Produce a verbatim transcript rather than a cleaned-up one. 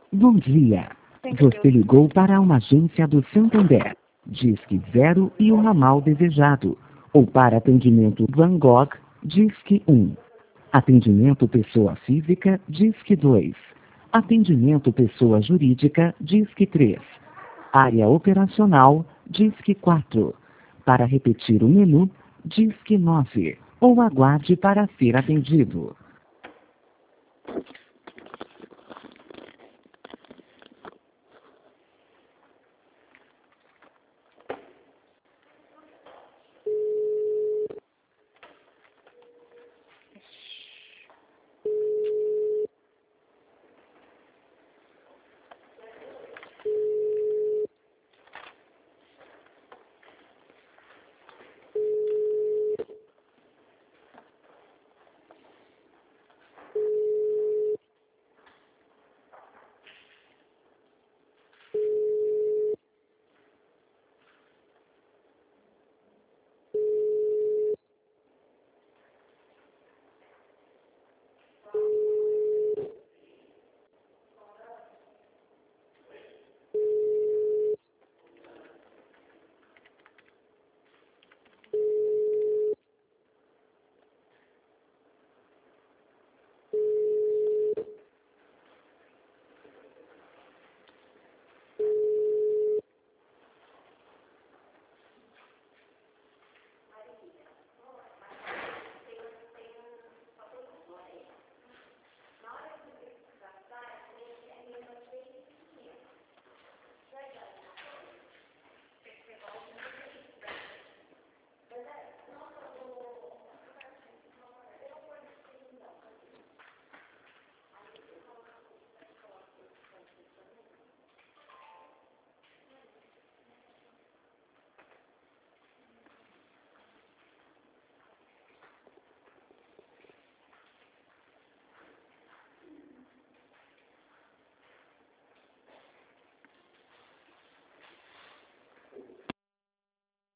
Bom dia. Você ligou para uma agência do Santander. Disque zero e o ramal desejado. Ou para atendimento Van Gogh, Disque um. Atendimento pessoa física, Disque dois. Atendimento pessoa jurídica, Disque três. Área operacional, Disque quatro. Para repetir o menu, Disque nove. Ou aguarde para ser atendido.